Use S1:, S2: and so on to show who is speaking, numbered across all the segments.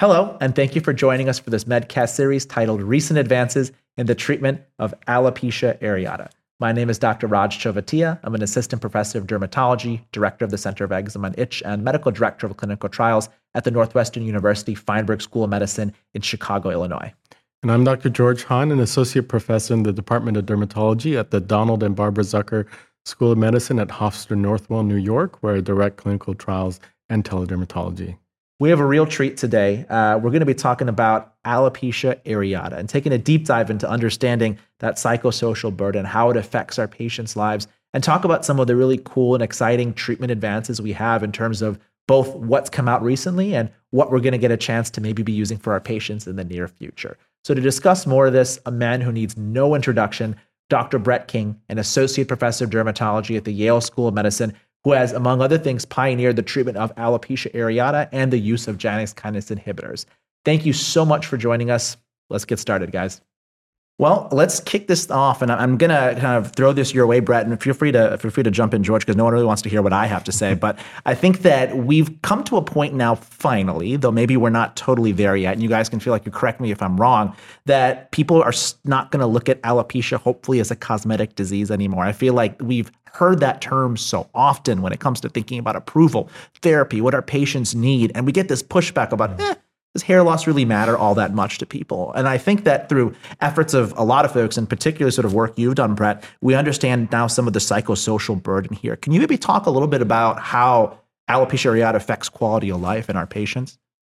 S1: Hello, and thank you for joining us for this Medcast series titled Recent Advances in the Treatment of Alopecia Areata. My name is Dr. Raj Chovatia. I'm an assistant professor of dermatology, director of the Center of Eczema and Itch, and medical director of clinical trials at the Northwestern University Feinberg School of Medicine in Chicago, Illinois.
S2: And I'm Dr. George Hahn, an associate professor in the Department of Dermatology at the Donald and Barbara Zucker School of Medicine at Hofstra Northwell, New York, where I direct clinical trials and teledermatology.
S1: We have a real treat today. We're going to be talking about alopecia areata and taking a deep dive into understanding that psychosocial burden, how it affects our patients' lives, and talk about some of the really cool and exciting treatment advances we have in terms of both what's come out recently and what we're going to get a chance to maybe be using for our patients in the near future. So to discuss more of this, a man who needs no introduction, Dr. Brett King, an associate professor of dermatology at the Yale School of Medicine, who has, among other things, pioneered the treatment of alopecia areata and the use of Janus kinase inhibitors. Thank you so much for joining us. Let's get started, guys. Well, let's kick this off, and I'm gonna kind of throw this your way, Brett, and feel free to jump in, George, because no one really wants to hear what I have to say. But I think that we've come to a point now, finally, though maybe we're not totally there yet, and you guys can feel like you correct me if I'm wrong, that people are not going to look at alopecia, hopefully, as a cosmetic disease anymore. I feel like we've heard that term so often when it comes to thinking about approval, therapy, what our patients need, and we get this pushback about, does hair loss really matter all that much to people? And I think that through efforts of a lot of folks, in particular sort of work you've done, Brett, we understand now some of the psychosocial burden here. Can you maybe talk a little bit about how alopecia areata affects quality of life in our patients?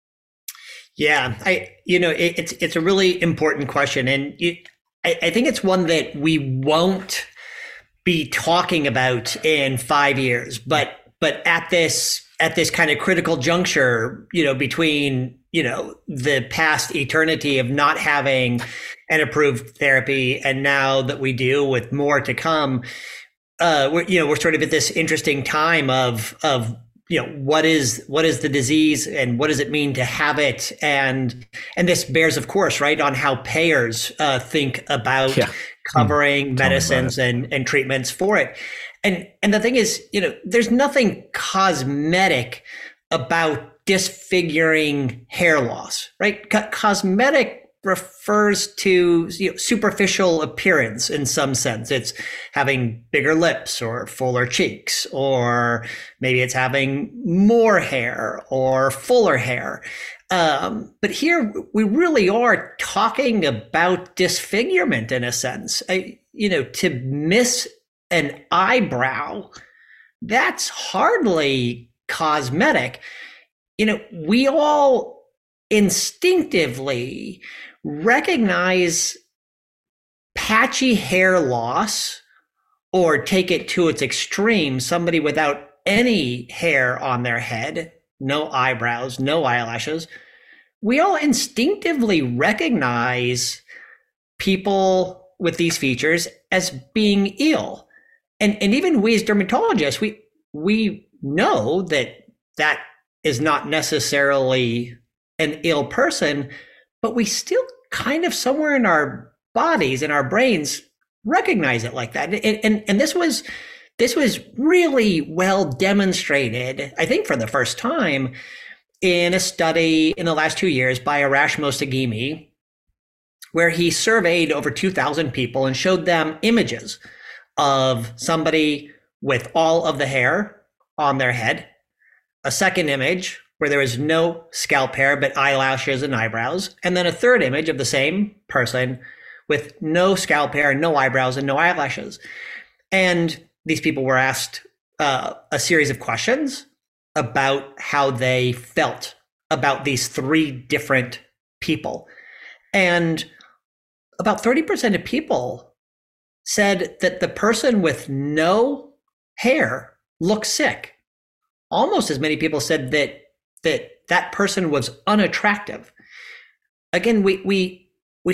S3: Yeah, it's a really important question. And I think it's one that we won't be talking about in 5 years, but at this kind of critical juncture, between the past eternity of not having an approved therapy, and now that we do, with more to come, we're sort of at this interesting time of what is the disease and what does it mean to have it, and this bears, of course, right on how payers think about covering medicines and treatments for it. And the thing is, there's nothing cosmetic about disfiguring hair loss, right? Cosmetic refers to superficial appearance in some sense. It's having bigger lips or fuller cheeks, or maybe it's having more hair or fuller hair. But here we really are talking about disfigurement in a sense. To miss an eyebrow, that's hardly cosmetic. We all instinctively recognize patchy hair loss, or take it to its extreme, somebody without any hair on their head, no eyebrows, no eyelashes. We all instinctively recognize people with these features as being ill. And even we as dermatologists, we know that is not necessarily an ill person, but we still kind of somewhere in our bodies, in our brains, recognize it like that. And this was really well demonstrated, I think for the first time, in a study in the last 2 years by Arash Mostaghimi, where he surveyed over 2,000 people and showed them images of somebody with all of the hair on their head, a second image where there was no scalp hair but eyelashes and eyebrows, and then a third image of the same person with no scalp hair, no eyebrows, and no eyelashes. And these people were asked a series of questions about how they felt about these three different people. And about 30% of people said that the person with no hair looked sick. Almost as many people said that person was unattractive. Again, we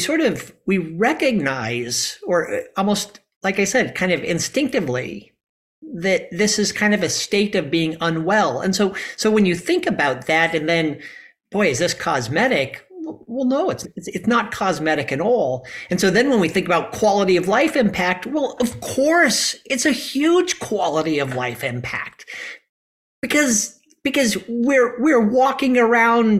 S3: recognize, or almost, like I said, kind of instinctively, that this is kind of a state of being unwell. And so when you think about that, and then, boy, is this cosmetic? Well, no, it's not cosmetic at all. And so then when we think about quality of life impact, well, of course, it's a huge quality of life impact, because we're walking around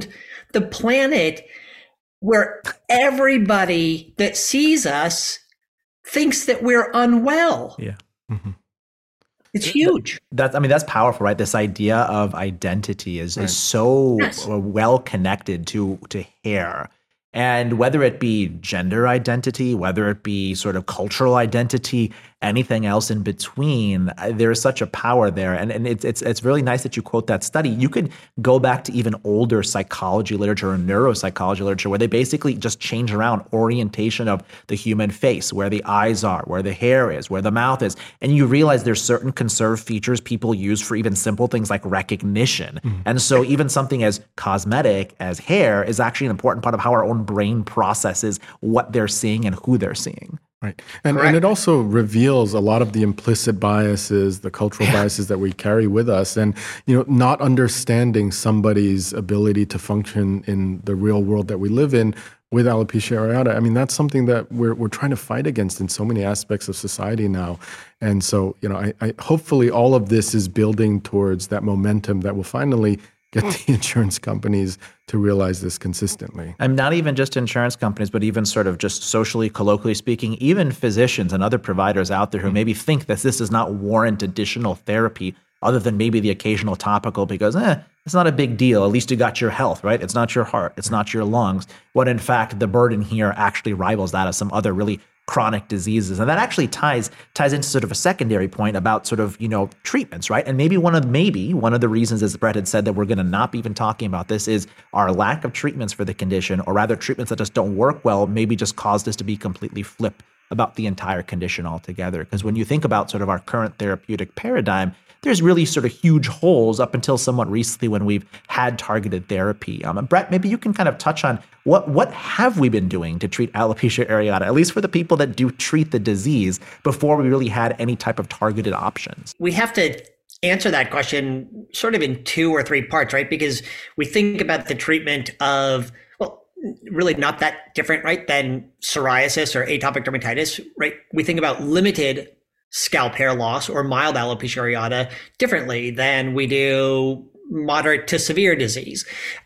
S3: the planet where everybody that sees us thinks that we're unwell.
S1: Yeah.
S2: Mhm.
S3: It's huge.
S1: That's powerful, right? This idea of identity is so
S3: Yes.
S1: well connected to hair. And whether it be gender identity, whether it be sort of cultural identity, anything else in between, there is such a power there. And it's really nice that you quote that study. You could go back to even older psychology literature or neuropsychology literature where they basically just change around orientation of the human face, where the eyes are, where the hair is, where the mouth is. And you realize there's certain conserved features people use for even simple things like recognition. And so even something as cosmetic as hair is actually an important part of how our own brain processes what they're seeing and who they're seeing.
S2: Right. And it also reveals a lot of the implicit biases, the cultural biases that we carry with us. And, not understanding somebody's ability to function in the real world that we live in with alopecia areata. I mean, that's something that we're trying to fight against in so many aspects of society now. And so, I hopefully all of this is building towards that momentum that will finally get the insurance companies to realize this consistently.
S1: And not even just insurance companies, but even sort of just socially, colloquially speaking, even physicians and other providers out there who maybe think that this does not warrant additional therapy other than maybe the occasional topical because, it's not a big deal. At least you got your health, right? It's not your heart. It's not your lungs. When in fact, the burden here actually rivals that of some other really chronic diseases. And that actually ties into sort of a secondary point about sort of, treatments, right? And maybe one of the reasons, as Brett had said, that we're going to not be even talking about this is our lack of treatments for the condition, or rather treatments that just don't work well, maybe just caused us to be completely flip about the entire condition altogether. Because when you think about sort of our current therapeutic paradigm, there's really sort of huge holes up until somewhat recently when we've had targeted therapy. And Brett, maybe you can kind of touch on what have we been doing to treat alopecia areata, at least for the people that do treat the disease, before we really had any type of targeted options?
S3: We have to answer that question sort of in 2 or 3 parts, right? Because we think about the treatment of, well, really not that different, right, than psoriasis or atopic dermatitis, right? We think about limited scalp hair loss or mild alopecia areata differently than we do moderate to severe disease.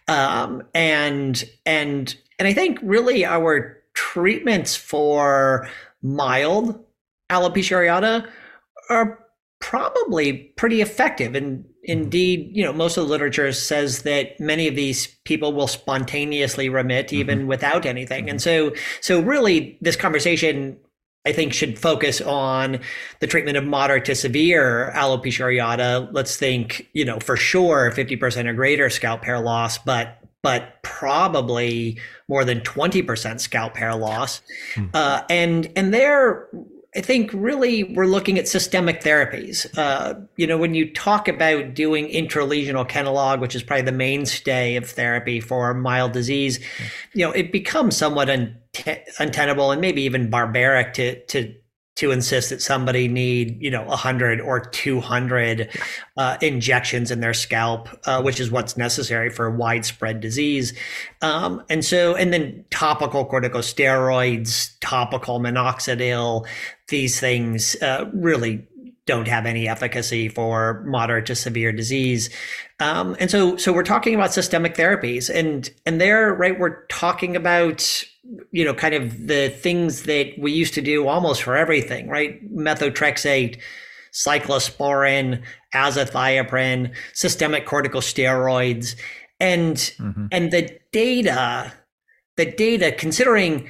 S3: And I think really our treatments for mild alopecia areata are probably pretty effective. And indeed, most of the literature says that many of these people will spontaneously remit even without anything. And so really this conversation, I think, should focus on the treatment of moderate to severe alopecia areata. Let's think, for sure 50% or greater scalp hair loss, but probably more than 20% scalp hair loss. And there, I think really we're looking at systemic therapies. When you talk about doing intralesional Kenalog, which is probably the mainstay of therapy for mild disease, it becomes somewhat untenable and maybe even barbaric to insist that somebody need 100 or 200 injections in their scalp, which is what's necessary for widespread disease. And then topical corticosteroids, topical minoxidil, these things really don't have any efficacy for moderate to severe disease. And so we're talking about systemic therapies, and there, right, we're talking about kind of the things that we used to do almost for everything, right? Methotrexate, cyclosporin, azathioprine, systemic corticosteroids, and the data, considering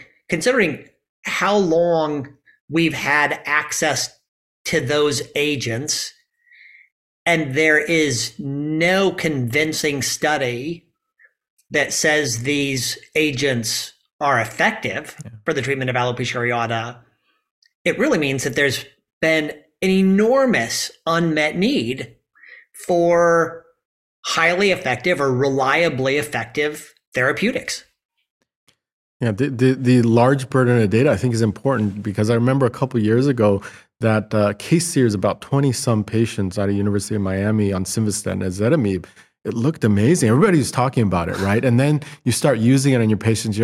S3: how long we've had access to those agents, and there is no convincing study that says these agents are effective for the treatment of alopecia areata, it really means that there's been an enormous unmet need for highly effective or reliably effective therapeutics.
S2: Yeah, the large burden of data I think is important, because I remember a couple of years ago that case series about 20-some patients out of University of Miami on Simvastatin and ezetimibe. It looked amazing. Everybody was talking about it, right? And then you start using it on your patients, you're like,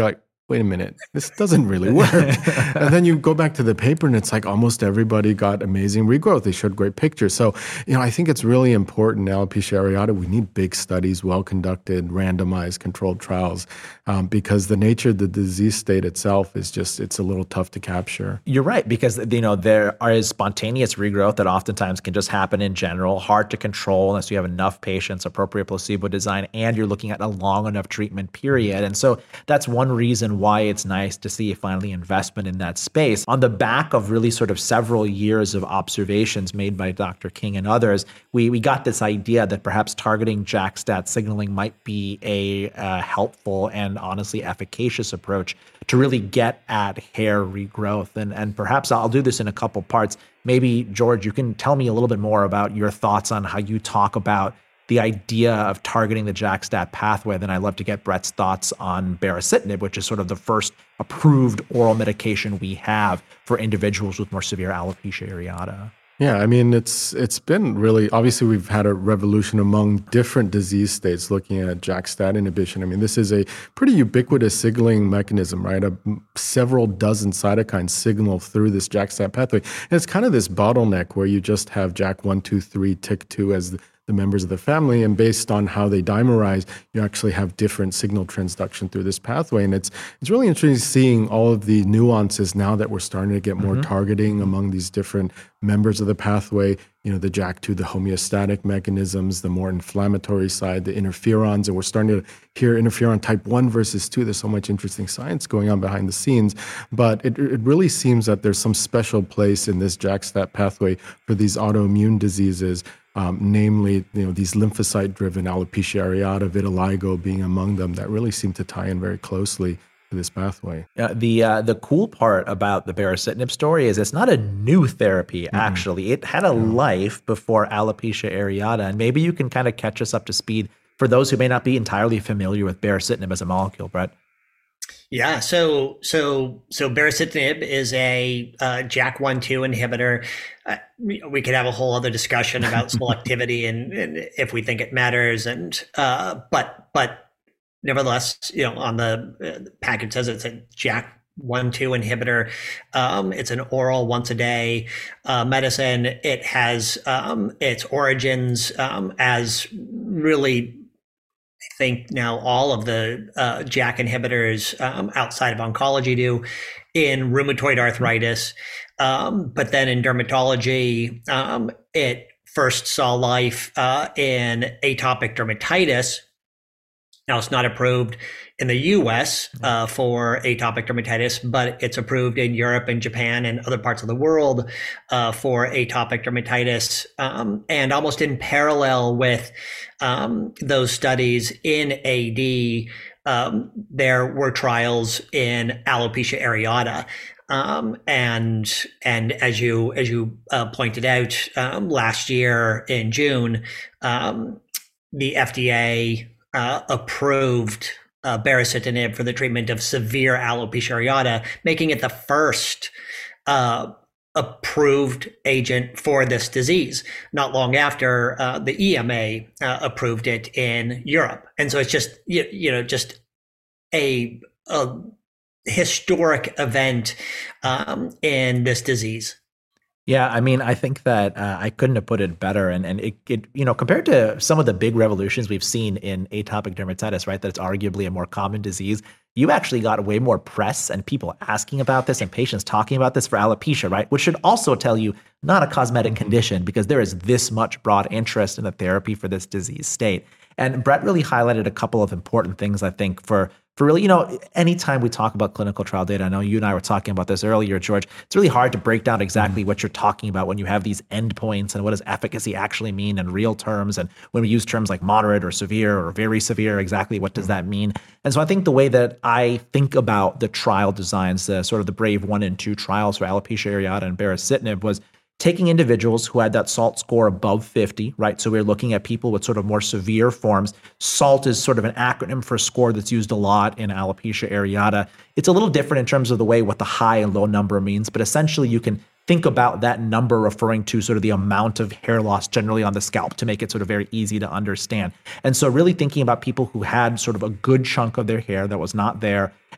S2: wait a minute, this doesn't really work. And then you go back to the paper and it's like almost everybody got amazing regrowth. They showed great pictures. So, I think it's really important in alopecia areata. We need big studies, well-conducted, randomized, controlled trials, because the nature of the disease state itself is it's a little tough to capture.
S1: You're right, because there is spontaneous regrowth that oftentimes can just happen in general, hard to control unless you have enough patients, appropriate placebo design, and you're looking at a long enough treatment period. And so that's one reason why it's nice to see finally investment in that space. On the back of really sort of several years of observations made by Dr. King and others, we got this idea that perhaps targeting JAK-STAT signaling might be a helpful and honestly efficacious approach to really get at hair regrowth. And perhaps I'll do this in a couple parts. Maybe, George, you can tell me a little bit more about your thoughts on how you talk about the idea of targeting the JAK-STAT pathway. Then I'd love to get Brett's thoughts on baricitinib, which is sort of the first approved oral medication we have for individuals with more severe alopecia areata.
S2: Yeah, I mean, it's been really, obviously we've had a revolution among different disease states looking at JAK-STAT inhibition. I mean, this is a pretty ubiquitous signaling mechanism, right? Several dozen cytokines signal through this JAK-STAT pathway. And it's kind of this bottleneck where you just have JAK1, 2, 3, TYK2 as the members of the family, and based on how they dimerize, you actually have different signal transduction through this pathway. And it's really interesting seeing all of the nuances now that we're starting to get more targeting among these different members of the pathway, the JAK2, the homeostatic mechanisms, the more inflammatory side, the interferons, and we're starting to hear interferon type 1 versus 2. There's so much interesting science going on behind the scenes, but it really seems that there's some special place in this JAK-STAT pathway for these autoimmune diseases, namely, these lymphocyte-driven alopecia areata, vitiligo being among them, that really seem to tie in very closely to this pathway.
S1: The cool part about the baricitinib story is it's not a new therapy, actually. It had a life before alopecia areata, and maybe you can kind of catch us up to speed for those who may not be entirely familiar with baricitinib as a molecule, Brett.
S3: Yeah, so baricitinib is a JAK1/2 inhibitor. We could have a whole other discussion about selectivity and if we think it matters, and but nevertheless, on the package says it's a JAK1/2 inhibitor. It's an oral once a day medicine. It has its origins as really, I think now all of the JAK inhibitors outside of oncology do, in rheumatoid arthritis. But then in dermatology, it first saw life in atopic dermatitis. Now, it's not approved in the US for atopic dermatitis, but it's approved in Europe and Japan and other parts of the world for atopic dermatitis. And almost in parallel with those studies in AD, there were trials in alopecia areata. And as you pointed out, last year in June, the FDA approved baricitinib for the treatment of severe alopecia areata, making it the first approved agent for this disease. Not long after the EMA approved it in Europe, and so it's just just a historic event in this disease.
S1: Yeah, I mean, I think that I couldn't have put it better. And it compared to some of the big revolutions we've seen in atopic dermatitis, right, that it's arguably a more common disease, you actually got way more press and people asking about this and patients talking about this for alopecia, right, which should also tell you not a cosmetic condition, because there is this much broad interest in the therapy for this disease state. And Brett really highlighted a couple of important things, I think, for really, anytime we talk about clinical trial data, I know you and I were talking about this earlier, George, it's really hard to break down exactly what you're talking about when you have these endpoints and what does efficacy actually mean in real terms. And when we use terms like moderate or severe or very severe, exactly what does that mean? And so I think the way that I think about the trial designs, the sort of the BRAVE 1 and 2 trials for alopecia areata and baricitinib, was taking individuals who had that SALT score above 50, right? So we're looking at people with sort of more severe forms. SALT is sort of an acronym for a score that's used a lot in alopecia areata. It's a little different in terms of the way what the high and low number means, but essentially you can think about that number referring to sort of the amount of hair loss generally on the scalp to make it sort of very easy to understand. And so really thinking about people who had sort of a good chunk of their hair that was not there,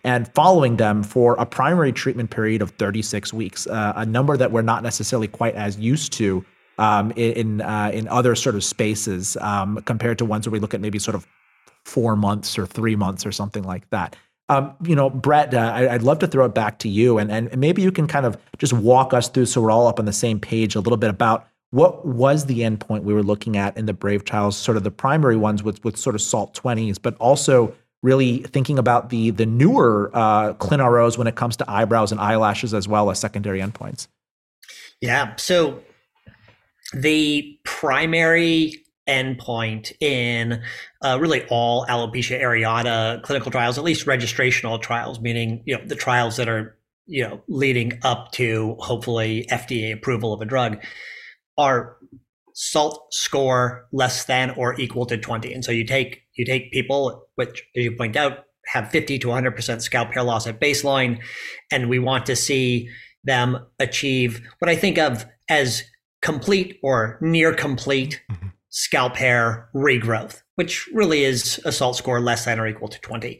S1: and following them for a primary treatment period of 36 weeks, a number that we're not necessarily quite as used to in other sort of spaces compared to ones where we look at maybe sort of 4 months or 3 months or something like that. Brett, I'd love to throw it back to you, and maybe you can kind of just walk us through so we're all up on the same page a little bit about what was the endpoint we were looking at in the BRAVE trials, sort of the primary ones with sort of SALT 20s, but also really thinking about the newer ClinROs when it comes to eyebrows and eyelashes as well as secondary endpoints.
S3: Yeah, so the primary endpoint in really all alopecia areata clinical trials, at least registrational trials, meaning the trials that are leading up to hopefully FDA approval of a drug, are SALT score less than or equal to 20. And so you take people which, as you point out, have 50 to 100% scalp hair loss at baseline, and we want to see them achieve what I think of as complete or near complete scalp hair regrowth, which really is a SALT score less than or equal to 20.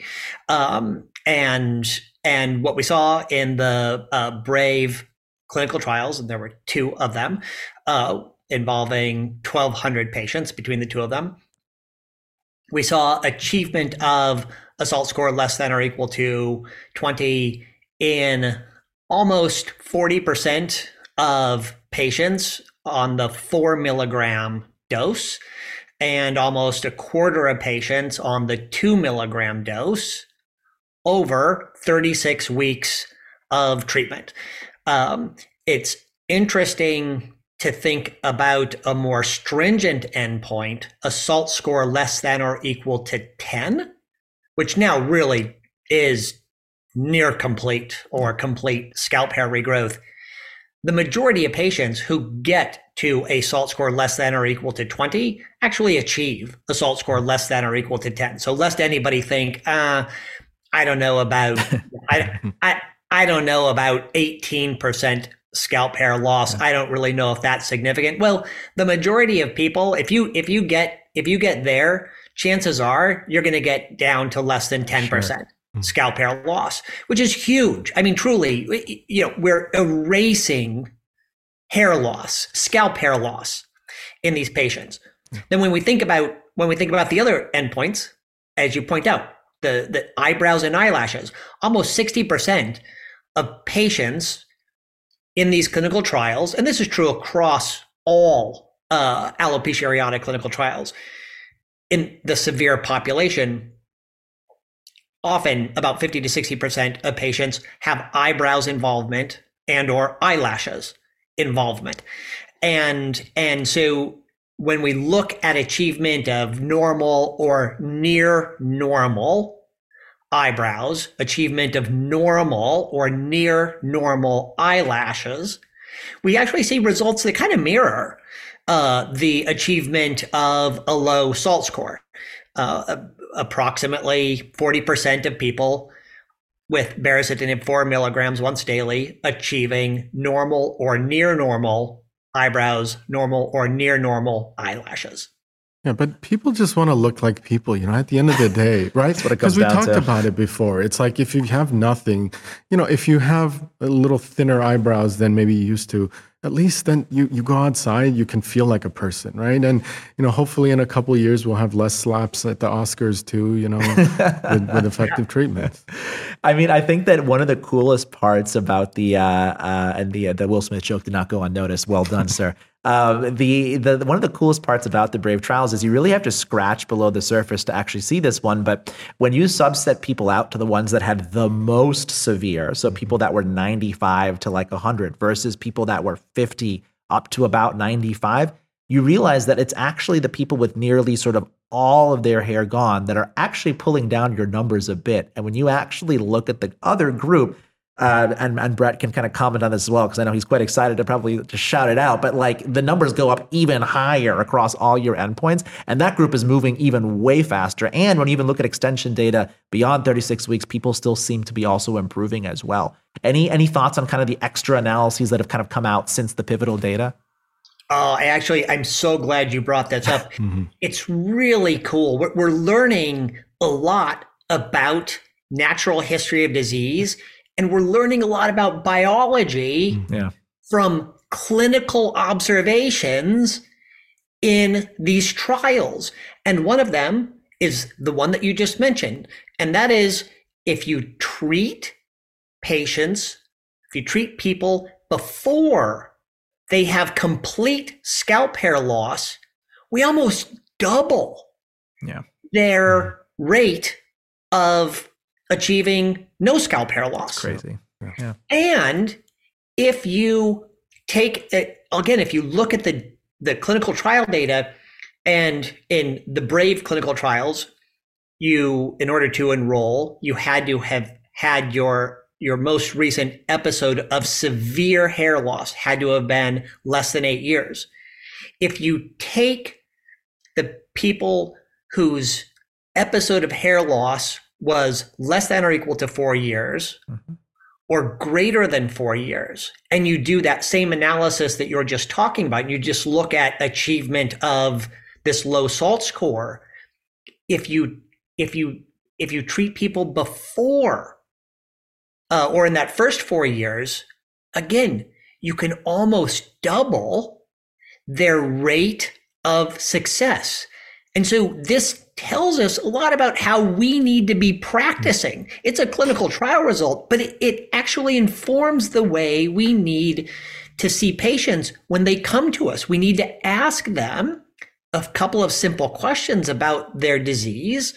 S3: And what we saw in the BRAVE clinical trials, and there were 2 of them, involving 1,200 patients between the 2 of them, we saw achievement of a SALT score less than or equal to 20 in almost 40% of patients on the 4 milligram dose, and almost a quarter of patients on the 2 milligram dose over 36 weeks of treatment. It's interesting to think about a more stringent endpoint, a SALT score less than or equal to 10, which now really is near complete or complete scalp hair regrowth. The majority of patients who get to a SALT score less than or equal to 20 actually achieve a SALT score less than or equal to 10. So lest anybody think, I don't know about, I don't know about 18% scalp hair loss. I don't really know if that's significant. Well, the majority of people, if you get there, chances are you're going to get down to less than 10%. Sure. Scalp hair loss, which is huge. I mean, truly, we're erasing hair loss, scalp hair loss in these patients. Then when we think about the other endpoints, as you point out, the eyebrows and eyelashes, almost 60% of patients in these clinical trials, and this is true across all alopecia areata clinical trials, in the severe population, often about 50 to 60% of patients have eyebrows involvement and or eyelashes involvement. And so when we look at achievement of normal or near normal eyebrows, achievement of normal or near normal eyelashes, we actually see results that kind of mirror the achievement of a low SALT score. Approximately 40% of people with baricitinib 4 milligrams once daily achieving normal or near normal eyebrows, normal or near normal eyelashes.
S2: Yeah, but people just want to look like people, at the end of the day, right?
S1: That's what it comes down to.
S2: Because we talked about it before. It's like if you have nothing, if you have a little thinner eyebrows than maybe you used to, at least then you go outside, you can feel like a person, right? And, hopefully in a couple of years, we'll have less slaps at the Oscars too, with effective treatment.
S1: I mean, I think that one of the coolest parts about the Will Smith joke did not go unnoticed. Well done, sir. One of the coolest parts about the BRAVE trials is you really have to scratch below the surface to actually see this one. But when you subset people out to the ones that had the most severe, so people that were 95 to like 100 versus people that were 50 up to about 95, you realize that it's actually the people with nearly sort of all of their hair gone that are actually pulling down your numbers a bit. And when you actually look at the other group, and Brett can kind of comment on this as well, because I know he's quite excited to probably just shout it out, but like the numbers go up even higher across all your endpoints, and that group is moving even way faster. And when you even look at extension data beyond 36 weeks, people still seem to be also improving as well. Any thoughts on kind of the extra analyses that have kind of come out since the pivotal data?
S3: Oh, I'm so glad you brought this up. It's really cool. We're learning a lot about natural history of disease, and we're learning a lot about biology from clinical observations in these trials. And one of them is the one that you just mentioned. And that is, if you treat patients, if you treat people before they have complete scalp hair loss, we almost double their rate of achieving no scalp hair loss.
S1: That's crazy. Yeah.
S3: And if you take, again, if you look at the clinical trial data, and in the BRAVE clinical trials, in order to enroll, you had to have had your most recent episode of severe hair loss had to have been less than 8 years. If you take the people whose episode of hair loss was less than or equal to 4 years, or greater than 4 years, and you do that same analysis that you're just talking about, and you just look at achievement of this low SALT score, if you treat people before or in that first 4 years, again, you can almost double their rate of success. And so this tells us a lot about how we need to be practicing. It's a clinical trial result, but it actually informs the way we need to see patients when they come to us. We need to ask them a couple of simple questions about their disease,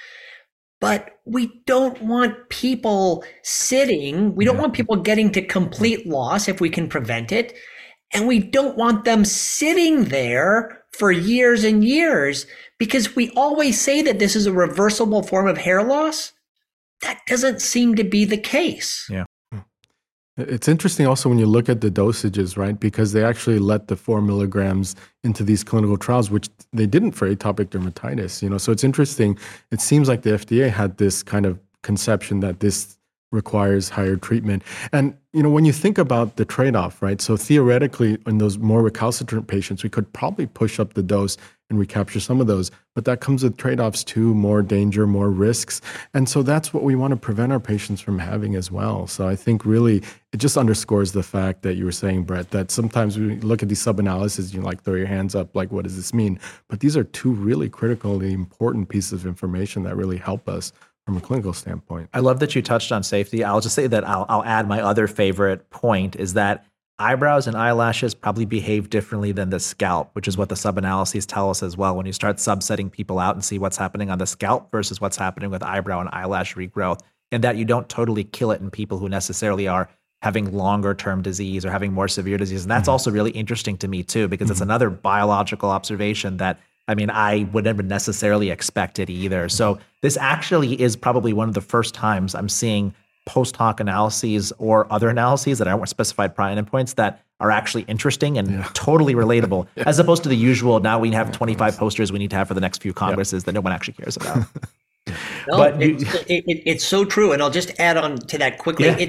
S3: but we don't want people we don't want people getting to complete loss if we can prevent it. And we don't want them sitting there for years and years, because we always say that this is a reversible form of hair loss. That doesn't seem to be the case.
S1: Yeah.
S2: It's interesting also when you look at the dosages, right? Because they actually let the 4 milligrams into these clinical trials, which they didn't for atopic dermatitis, So it's interesting. It seems like the FDA had this kind of conception that this requires higher treatment. And, when you think about the trade-off, right? So theoretically, in those more recalcitrant patients, we could probably push up the dose and recapture some of those, but that comes with trade-offs too, more danger, more risks. And so that's what we want to prevent our patients from having as well. So I think really it just underscores the fact that you were saying, Brett, that sometimes we look at these sub-analyses, you throw your hands up, like, what does this mean? But these are two really critically important pieces of information that really help us from a clinical standpoint.
S1: I love that you touched on safety. I'll just say that I'll add my other favorite point is that eyebrows and eyelashes probably behave differently than the scalp, which is what the sub-analyses tell us as well. When you start subsetting people out and see what's happening on the scalp versus what's happening with eyebrow and eyelash regrowth, and that you don't totally kill it in people who necessarily are having longer term disease or having more severe disease. And that's also really interesting to me too, because it's another biological observation that I would never necessarily expect it either. So this actually is probably one of the first times I'm seeing post hoc analyses or other analyses that aren't specified primary endpoints that are actually interesting and totally relatable, as opposed to the usual, now we have 25 posters we need to have for the next few congresses that no one actually cares about.
S3: No, but it's so true. And I'll just add on to that quickly.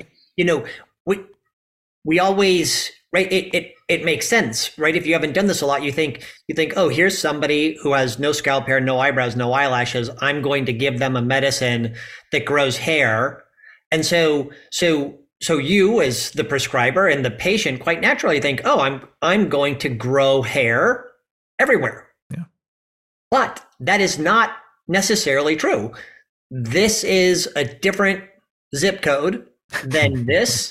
S3: We always, right, it makes sense, right? If you haven't done this a lot, you think, oh, here's somebody who has no scalp hair, no eyebrows, no eyelashes. I'm going to give them a medicine that grows hair. And so you as the prescriber and the patient quite naturally think, oh, I'm going to grow hair everywhere.
S1: Yeah.
S3: But that is not necessarily true. This is a different zip code than this.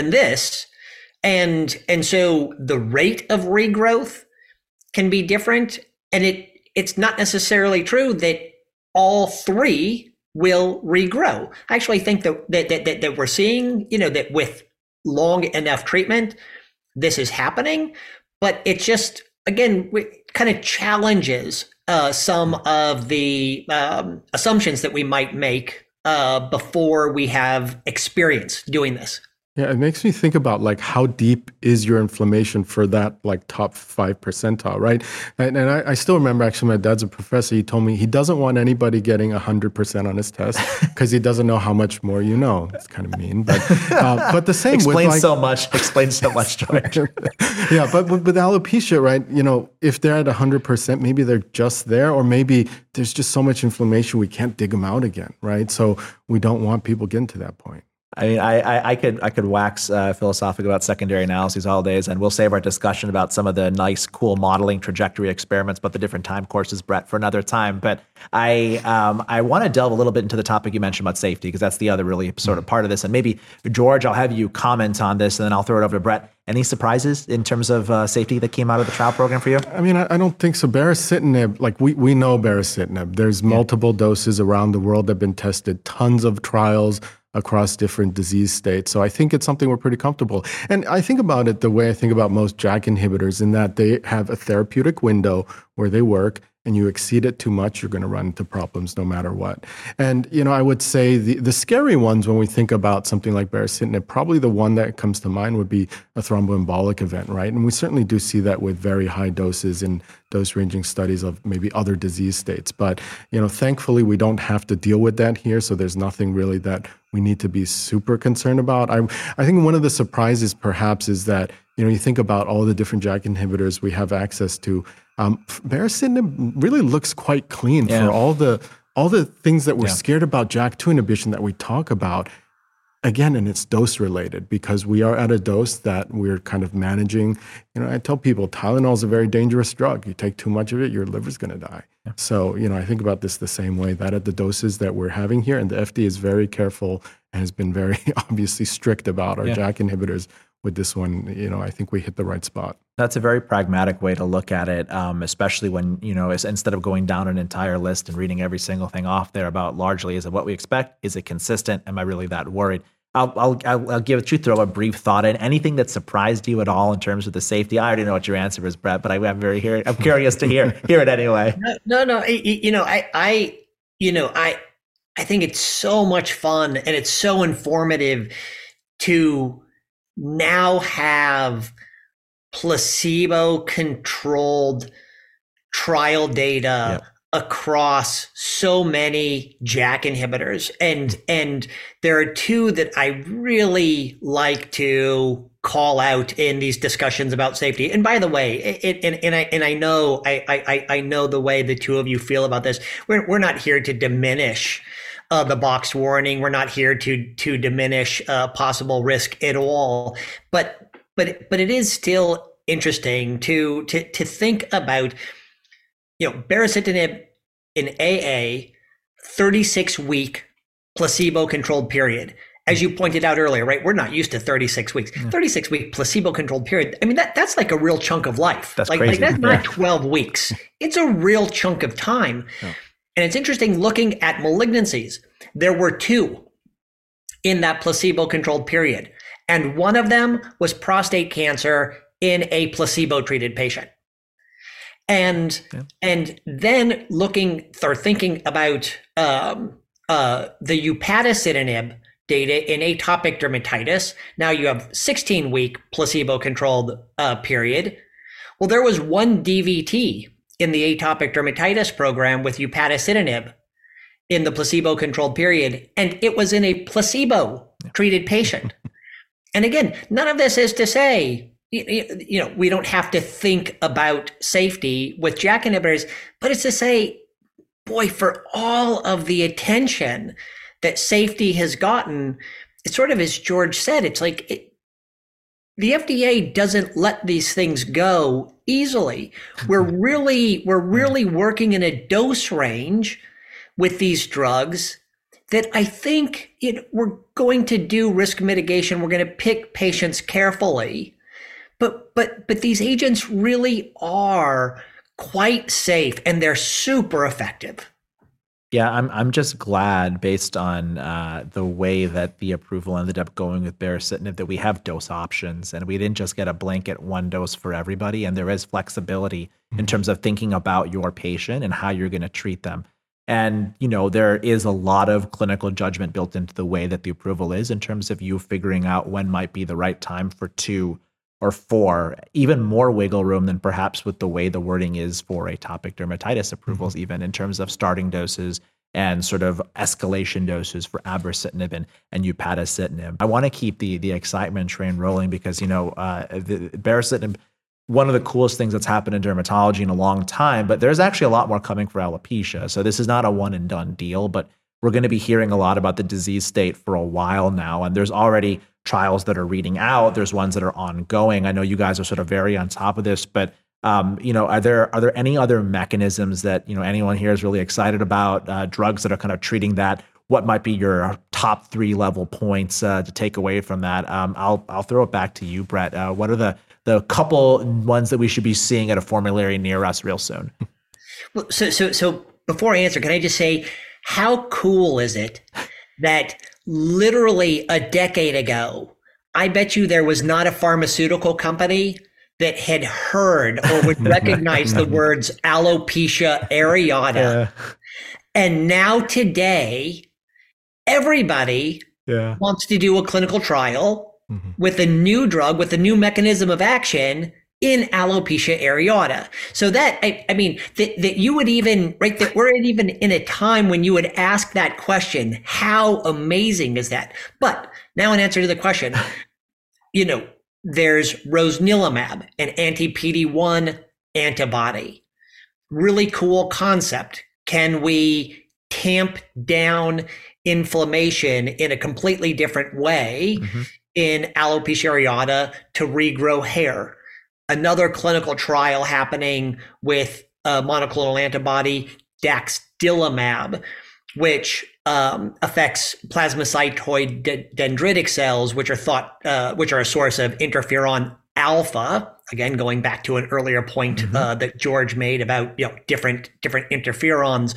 S3: And so the rate of regrowth can be different. And it's not necessarily true that all three will regrow. I actually think that we're seeing, that with long enough treatment, this is happening. But it just, again, kind of challenges some of the assumptions that we might make before we have experience doing this.
S2: Yeah, it makes me think about like how deep is your inflammation for that like top 5 percentile, right? And I still remember actually my dad's a professor. He told me he doesn't want anybody getting 100% on his test because he doesn't know how much more you know. It's kind of mean, but the same
S1: Explains
S2: with like,
S1: so much. Explains so much, George.
S2: yeah, but with alopecia, right? You know, if they're at 100%, maybe they're just there, or maybe there's just so much inflammation we can't dig them out again, right? So we don't want people getting to that point.
S1: I mean, I could wax philosophical about secondary analyses all days, and we'll save our discussion about some of the nice, cool modeling trajectory experiments, but the different time courses, Brett, for another time. But I want to delve a little bit into the topic you mentioned about safety, because that's the other really sort of part of this. And maybe, George, I'll have you comment on this, and then I'll throw it over to Brett. Any surprises in terms of safety that came out of the trial program for you?
S2: I mean, I don't think so. Baricitinib, like we know baricitinib. There's multiple doses around the world that have been tested, tons of trials across different disease states. So I think it's something we're pretty comfortable. And I think about it the way I think about most JAK inhibitors, in that they have a therapeutic window where they work, and you exceed it too much, you're going to run into problems no matter what. And, you know, I would say the scary ones when we think about something like baricitinib, probably the one that comes to mind would be a thromboembolic event, right? And we certainly do see that with very high doses in dose ranging studies of maybe other disease states. But, you know, thankfully we don't have to deal with that here. So there's nothing really that we need to be super concerned about. I think one of the surprises perhaps is that, you know, you think about all the different JAK inhibitors we have access to. Baricitinib really looks quite clean for all the things that we're scared about JAK2 inhibition that we talk about. Again, and it's dose related, because we are at a dose that we're kind of managing. You know, I tell people Tylenol is a very dangerous drug. You take too much of it, your liver's going to die. Yeah. So, you know, I think about this the same way, that at the doses that we're having here, and the FDA is very careful and has been very obviously strict about our JAK inhibitors. With this one, you know, I think we hit the right spot.
S1: That's a very pragmatic way to look at it, especially when, you know, instead of going down an entire list and reading every single thing off there about largely, is it what we expect? Is it consistent? Am I really that worried? I'll give you throw a brief thought in. Anything that surprised you at all in terms of the safety? I already know what your answer is, Brett, but I'm curious to hear it anyway.
S3: No. You know, I think it's so much fun, and it's so informative to now have placebo-controlled trial data across so many JAK inhibitors. And there are two that I really like to call out in these discussions about safety. And by the way, I know the way the two of you feel about this. We're not here to diminish the box warning. We're not here to diminish possible risk at all. But it is still interesting to think about, you know, baricitinib in AA, 36-week placebo-controlled period. As you pointed out earlier, right? We're not used to 36 weeks. 36-week placebo-controlled period. I mean, that's like a real chunk of life.
S1: That's crazy.
S3: Like that's not 12 weeks. It's a real chunk of time. Yeah. And it's interesting looking at malignancies. There were 2 in that placebo-controlled period. And one of them was prostate cancer in a placebo-treated patient. And then thinking about the upadacitinib data in atopic dermatitis. Now you have 16-week placebo-controlled period. Well, there was one DVT in the atopic dermatitis program with upadacitinib in the placebo-controlled period, and it was in a placebo-treated patient. And again, none of this is to say, you know, we don't have to think about safety with JAK inhibitors, but it's to say, boy, for all of the attention that safety has gotten, it's sort of, as George said, it's like the FDA doesn't let these things go easily. We're really working in a dose range with these drugs that I think we're going to do risk mitigation. We're going to pick patients carefully, but these agents really are quite safe, and they're super effective.
S1: Yeah, I'm just glad, based on the way that the approval ended up going with baricitinib, that we have dose options, and we didn't just get a blanket one dose for everybody, and there is flexibility in terms of thinking about your patient and how you're going to treat them. And, there is a lot of clinical judgment built into the way that the approval is in terms of you figuring out when might be the right time for 2 or 4, even more wiggle room than perhaps with the way the wording is for atopic dermatitis approvals, even in terms of starting doses and sort of escalation doses for abrocitinib and upadacitinib. I want to keep the excitement train rolling because, the baricitinib, one of the coolest things that's happened in dermatology in a long time, but there's actually a lot more coming for alopecia. So this is not a one and done deal, but we're going to be hearing a lot about the disease state for a while now. And there's already trials that are reading out. There's ones that are ongoing. I know you guys are sort of very on top of this, but are there any other mechanisms that, anyone here is really excited about, drugs that are kind of treating that? What might be your top 3 level points to take away from that? I'll throw it back to you, Brett. What are the couple ones that we should be seeing at a formulary near us real soon?
S3: Well, so before I answer, can I just say, how cool is it that literally a decade ago, I bet you there was not a pharmaceutical company that had heard or would recognize the words alopecia areata. And now today, everybody wants to do a clinical trial with a new drug, with a new mechanism of action in alopecia areata. So that, that you would even, right, that we're even in a time when you would ask that question, how amazing is that? But now in answer to the question, there's rosnilimab, an anti-PD-1 antibody. Really cool concept. Can we tamp down inflammation in a completely different way in alopecia areata to regrow hair? Another clinical trial happening with a monoclonal antibody, daxdilimab, which affects plasmacytoid dendritic cells, which are a source of interferon alpha. Again, going back to an earlier point that George made about different interferons.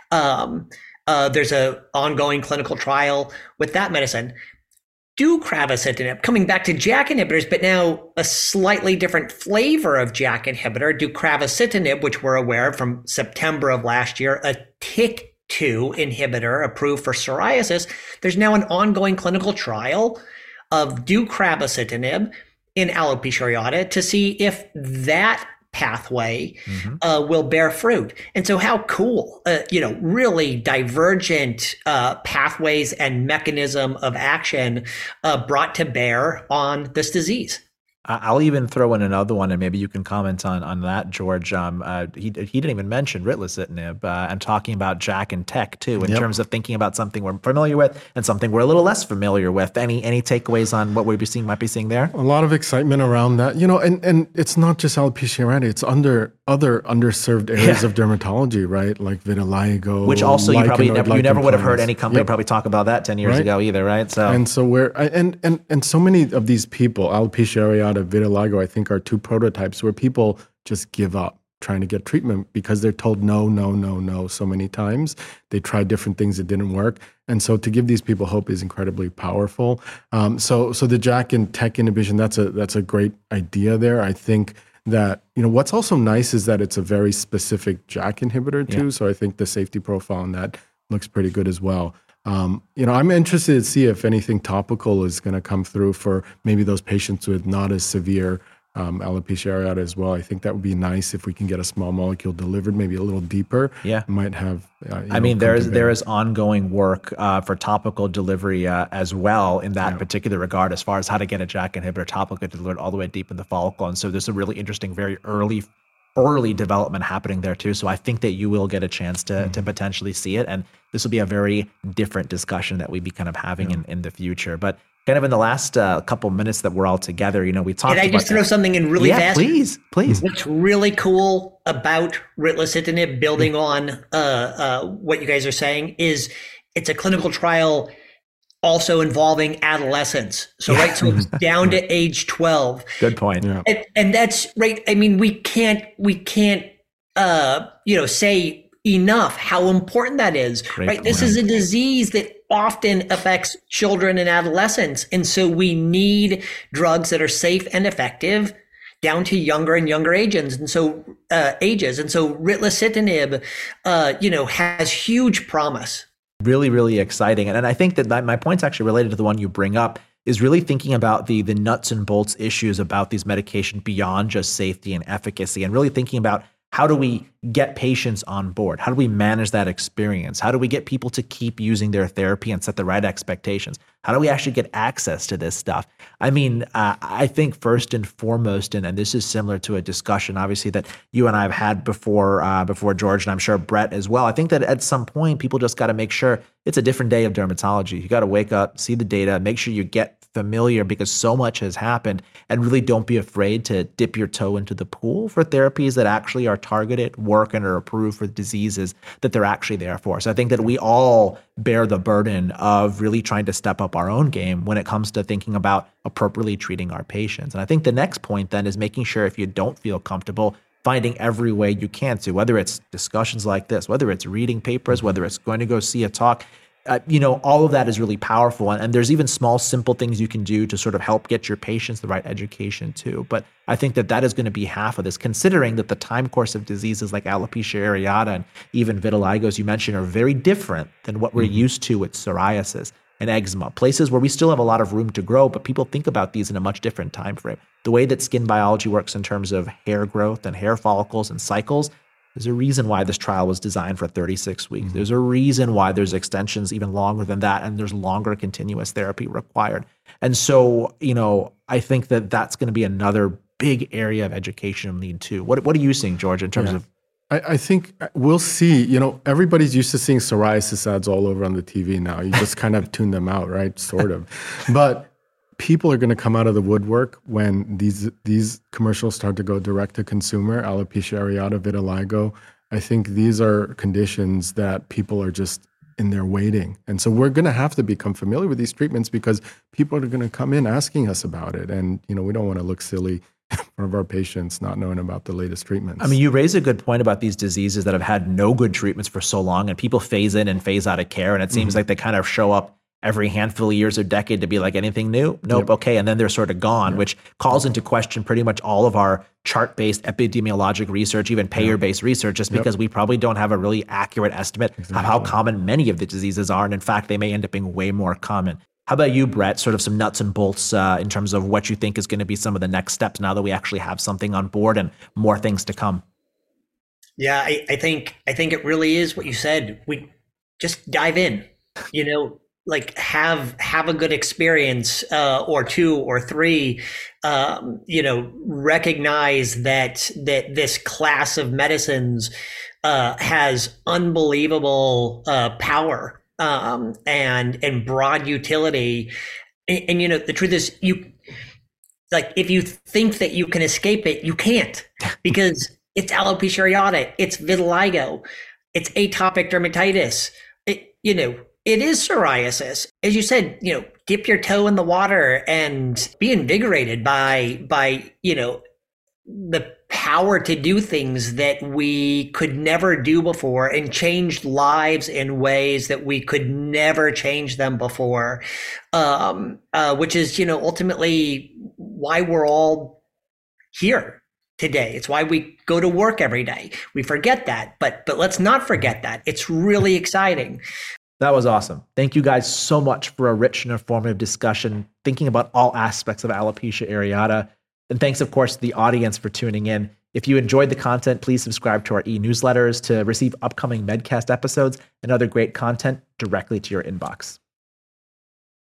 S3: There's an ongoing clinical trial with that medicine. Deucravacitinib, coming back to JAK inhibitors, but now a slightly different flavor of JAK inhibitor, deucravacitinib, which we're aware of from September of last year, a TYK2 inhibitor approved for psoriasis. There's now an ongoing clinical trial of deucravacitinib in alopecia areata to see if that pathway will bear fruit. And so how cool, really divergent pathways and mechanism of action brought to bear on this disease.
S1: I'll even throw in another one, and maybe you can comment on that, George. He didn't even mention ritlecitinib, and talking about JAK and TEC too, in terms of thinking about something we're familiar with and something we're a little less familiar with. Any takeaways on what might be seeing there?
S2: A lot of excitement around that, and it's not just alopecia areata; it's other underserved areas of dermatology, right? Like vitiligo,
S1: which also you never would have heard any company probably talk about that 10 years ago either, right? So
S2: and so many of these people, alopecia areata, vitiligo, I think are 2 prototypes where people just give up trying to get treatment because they're told no so many times. They tried different things that didn't work. And so to give these people hope is incredibly powerful. So the JAK and TEC inhibition, that's a great idea there. I think that, what's also nice is that it's a very specific JAK inhibitor too. Yeah. So I think the safety profile on that looks pretty good as well. I'm interested to see if anything topical is going to come through for maybe those patients with not as severe alopecia areata as well. I think that would be nice if we can get a small molecule delivered, maybe a little deeper.
S1: Yeah,
S2: might have.
S1: There is ongoing work for topical delivery as well in that particular regard, as far as how to get a JAK inhibitor topically delivered all the way deep in the follicle. And so there's a really interesting, very early development happening there too. So I think that you will get a chance to potentially see it. And this will be a very different discussion that we'd be kind of having in the future. But kind of in the last couple minutes that we're all together, we talked about—
S3: Can I just throw something in really fast?
S1: Please.
S3: What's really cool about ritlecitinib, building on what you guys are saying, is it's a clinical trial also involving adolescents. So so it's down to age 12.
S1: Good point.
S3: Yeah. And that's right. I mean, we can't say enough how important that is. Great right. Point. This is a disease that often affects children and adolescents. And so we need drugs that are safe and effective down to younger and younger ages. And so ritlecitinib, has huge promise.
S1: Really, really exciting. And I think that my point's actually related to the one you bring up, is really thinking about the nuts and bolts issues about these medications beyond just safety and efficacy, and really thinking about how do we get patients on board? How do we manage that experience? How do we get people to keep using their therapy and set the right expectations? How do we actually get access to this stuff? I mean, I think first and foremost, and this is similar to a discussion, obviously, that you and I have had before George, and I'm sure Brett as well. I think that at some point, people just got to make sure it's a different day of dermatology. You got to wake up, see the data, make sure you get familiar, because so much has happened, and really don't be afraid to dip your toe into the pool for therapies that actually are targeted, work, and are approved for diseases that they're actually there for. So I think that we all bear the burden of really trying to step up our own game when it comes to thinking about appropriately treating our patients. And I think the next point then is making sure, if you don't feel comfortable, finding every way you can to, whether it's discussions like this, whether it's reading papers, whether it's going to go see a talk, all of that is really powerful. And there's even small, simple things you can do to sort of help get your patients the right education too. But I think that is going to be half of this, considering that the time course of diseases like alopecia areata and even vitiligo, as you mentioned, are very different than what we're used to with psoriasis and eczema, places where we still have a lot of room to grow, but people think about these in a much different time frame. The way that skin biology works in terms of hair growth and hair follicles and cycles, there's a reason why this trial was designed for 36 weeks. There's a reason why there's extensions even longer than that, and there's longer continuous therapy required. And so, I think that that's going to be another big area of education need too. What are you seeing, George, in terms of?
S2: I think we'll see, everybody's used to seeing psoriasis ads all over on the TV now. You just kind of tune them out, right? Sort of. But people are going to come out of the woodwork when these commercials start to go direct to consumer, alopecia areata, vitiligo. I think these are conditions that people are just in there waiting. And so we're going to have to become familiar with these treatments, because people are going to come in asking us about it. And, we don't want to look silly in front of our patients not knowing about the latest treatments.
S1: I mean, you raise a good point about these diseases that have had no good treatments for so long, and people phase in and phase out of care. And it seems like they kind of show up every handful of years or decade to be like, anything new? Nope. Okay. And then they're sort of gone, which calls into question pretty much all of our chart-based epidemiologic research, even payer-based research, just because we probably don't have a really accurate estimate of how common many of the diseases are. And in fact, they may end up being way more common. How about you, Brett? Sort of some nuts and bolts in terms of what you think is going to be some of the next steps now that we actually have something on board and more things to come.
S3: Yeah, I think it really is what you said. We just dive in, like have a good experience, or two or three, recognize that this class of medicines has unbelievable power, and broad utility. And the truth is, if you think that you can escape it, you can't, because it's alopecia areata, it's vitiligo, it's atopic dermatitis, it is psoriasis. As you said, dip your toe in the water and be invigorated by the power to do things that we could never do before, and change lives in ways that we could never change them before, which is, ultimately why we're all here today. It's why we go to work every day. We forget that, but let's not forget that. It's really exciting.
S1: That was awesome. Thank you guys so much for a rich and informative discussion, thinking about all aspects of alopecia areata. And thanks, of course, to the audience for tuning in. If you enjoyed the content, please subscribe to our e-newsletters to receive upcoming Medcast episodes and other great content directly to your inbox.